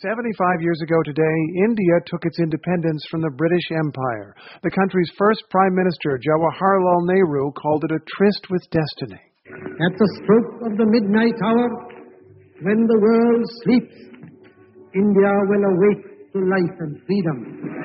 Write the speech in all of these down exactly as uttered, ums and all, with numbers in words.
seventy-five years ago today, India took its independence from the British Empire. The country's first Prime Minister, Jawaharlal Nehru, called it a tryst with destiny. At the stroke of the midnight hour, when the world sleeps, India will awake to life and freedom.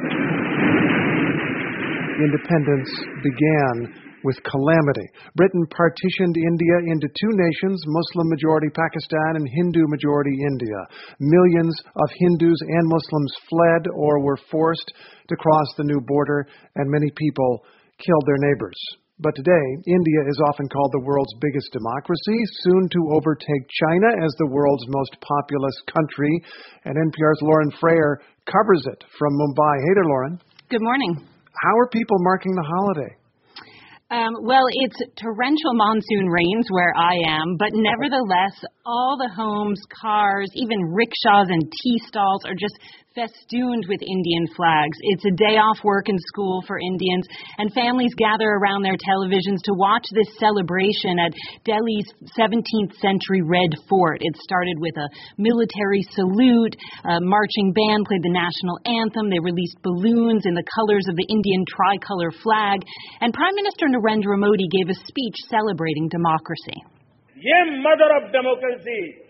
Independence began with calamity. Britain partitioned India into two nations, Muslim-majority Pakistan and Hindu-majority India. Millions of Hindus and Muslims fled or were forced to cross the new border, and many people killed their neighbors. But today, India is often called the world's biggest democracy, soon to overtake China as the world's most populous country. And N P R's Lauren Frayer covers it from Mumbai. Hey there, Lauren. Good morning. How are people marking the holiday? Um, well, it's torrential monsoon rains where I am, but nevertheless, all the homes, cars, even rickshaws and tea stalls are just festooned with Indian flags. It's a day off work and school for Indians, and families gather around their televisions to watch this celebration at Delhi's seventeenth century Red Fort. It started with a military salute, a marching band played the national anthem, they released balloons in the colors of the Indian tricolor flag, and Prime Minister Narendra Modi gave a speech celebrating democracy. Ye mother of democracy.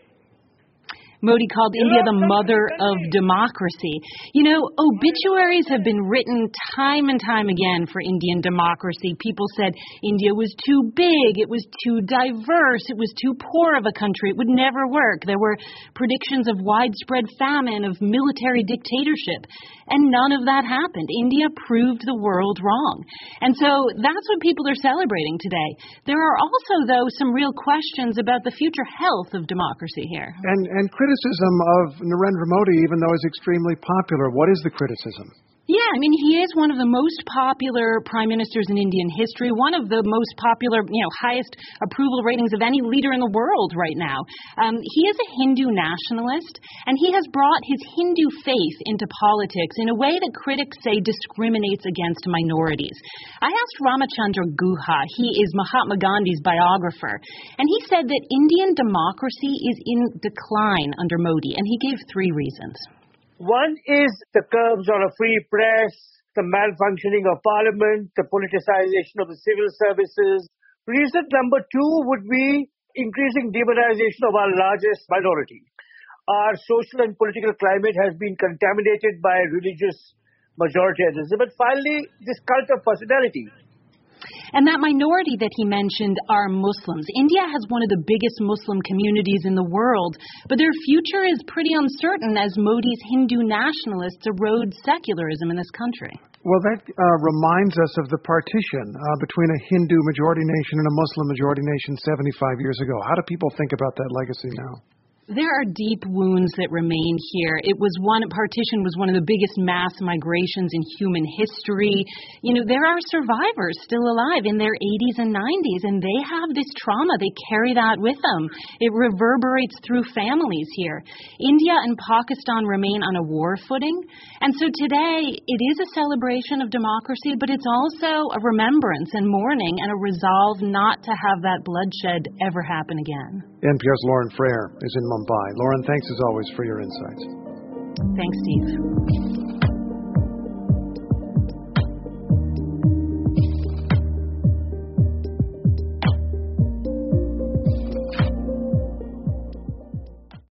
Modi called India the mother of democracy. You know, obituaries have been written time and time again for Indian democracy. People said India was too big, it was too diverse, it was too poor of a country, it would never work. There were predictions of widespread famine, of military dictatorship, and none of that happened. India proved the world wrong. And so that's what people are celebrating today. There are also, though, some real questions about the future health of democracy here. And, and criticism of Narendra Modi, even though he's extremely popular. What is the criticism? Yeah, I mean, he is one of the most popular prime ministers in Indian history, one of the most popular, you know, highest approval ratings of any leader in the world right now. Um, he is a Hindu nationalist, and he has brought his Hindu faith into politics in a way that critics say discriminates against minorities. I asked Ramachandra Guha, he is Mahatma Gandhi's biographer, and he said that Indian democracy is in decline under Modi, and he gave three reasons. One is the curbs on a free press, the malfunctioning of parliament, the politicization of the civil services. Reason number two would be increasing demonization of our largest minority. Our social and political climate has been contaminated by religious majoritarianism. But finally, this cult of personality. And that minority that he mentioned are Muslims. India has one of the biggest Muslim communities in the world, but their future is pretty uncertain as Modi's Hindu nationalists erode secularism in this country. Well, that uh, reminds us of the partition uh, between a Hindu majority nation and a Muslim majority nation seventy-five years ago. How do people think about that legacy now? There are deep wounds that remain here. It was one, partition was one of the biggest mass migrations in human history. You know, there are survivors still alive in their eighties and nineties, and they have this trauma. They carry that with them. It reverberates through families here. India and Pakistan remain on a war footing, and so today it is a celebration of democracy, but it's also a remembrance and mourning and a resolve not to have that bloodshed ever happen again. N P R's Lauren Frayer is in Mumbai. Lauren, thanks as always for your insights. Thanks, Steve.